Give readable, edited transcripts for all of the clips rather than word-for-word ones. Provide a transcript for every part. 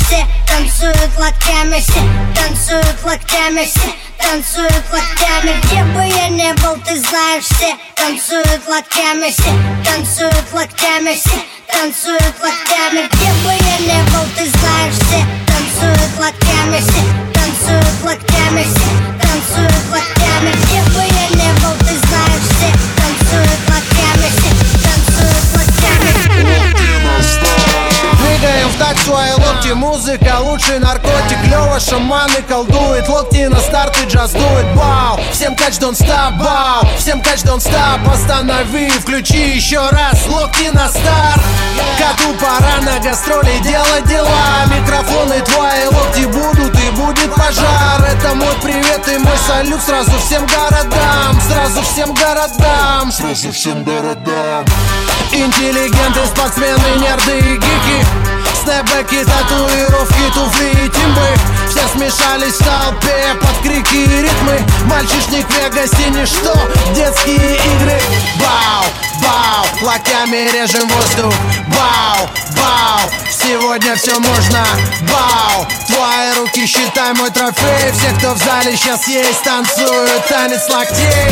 все танцуют локтями, все танцуют локтями, все танцуют локтями. Где бы я не был, ты знаешь, все танцуют локтями, все танцуют локтями, все танцуют локтями. Где бы я не был, ты знаешь, все танцуют локтями, все танцуют локтями, все танцуют локтями. Где бы я не был, ты знаешь, все танцуют локтями, все танцуют локтями. Двигаем в такт свои локти, музыка лучший наркотик. Лёва шаманы колдует, локти на старт и джаз дует. Бау, всем catch don't stop, бау, всем catch don't stop. Останови, включи еще раз, локти на старт. Коту пора на гастроли делать дела. Микрофоны твои, локти будут и будет пожар. Это мой привет и мой салют сразу всем городам. Сразу всем городам. Сразу всем городам. Интеллигенты, спортсмены, нерды и гики. Снэпбэки, татуировки, туфли и тимбы. Все смешались в толпе под крики и ритмы. Мальчишник в Вегасе ничто, детские игры. Бау, бау, локтями режем воздух. Бау, бау, сегодня все можно. Бау, твои руки считай мой трофей. Все, кто в зале сейчас есть, танцуют танец локтей.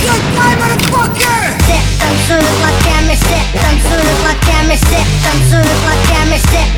Все танцуют локтями, все танцуют локтями, все танцуют локтями, все